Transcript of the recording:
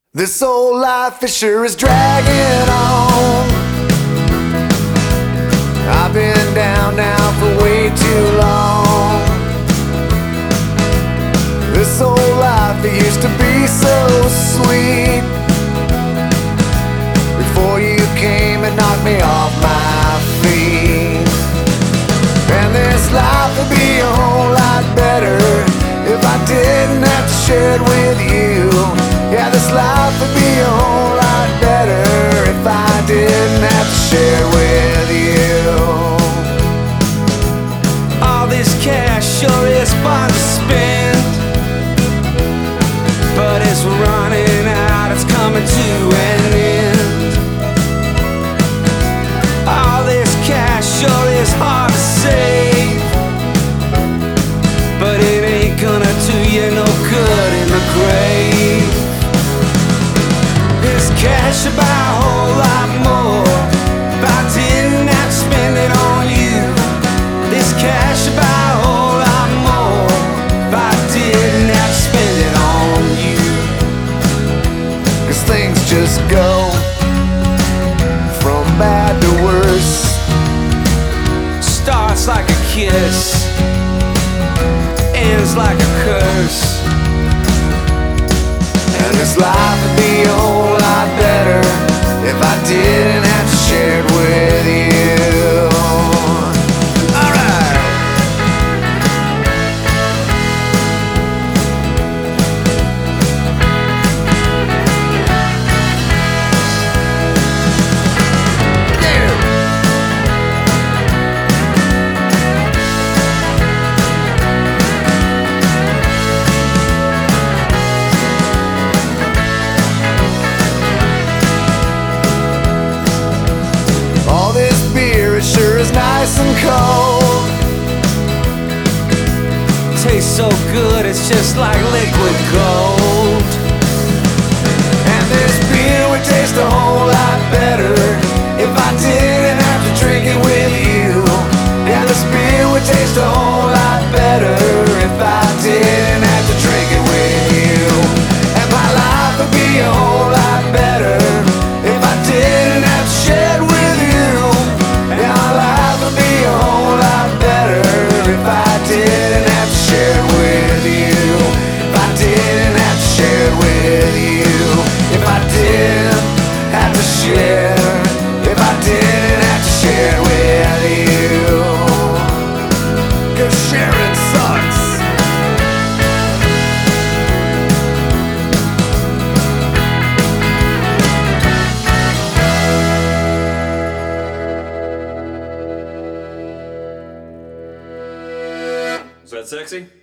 This old life it sure is dragging on. I've been down now for way too long. This old life, it used to be so sweet before you came and knocked me off my feet. And this life would be a whole lot better if I didn't have to share it with you. Yeah, this life would be a whole lot better if I didn't have to share it with you. All this cash sure is fun to spend, but it's running out, it's coming to an end. All this cash sure is hard to save, but it ain't gonna do you no good in the grave. This cash would buy a whole lot more if I didn't have to spend it on you. This cash would buy a whole lot more if I didn't have to spend it on you. 'Cause things just go from bad to worse. Starts like a kiss, ends like a curse. And this life would be a whole lot better if I didn't have to share it with you. Alright. Yeah. All this beer, it sure is nice and cold. Tastes so good, it's just like liquid gold. And this beer would taste a whole lot better if I didn't have to drink it with you. Yeah, this beer would taste a whole lot better if I didn't have to drink it with you. And my life would be a whole lot better if I didn't have to share it with you. And my life would be a whole lot better if I didn't have to share it with you. If I didn't have to share it with you. If I didn't have to share, if I didn't have to share it with you. 'Cause sharing sucks. Is that sexy?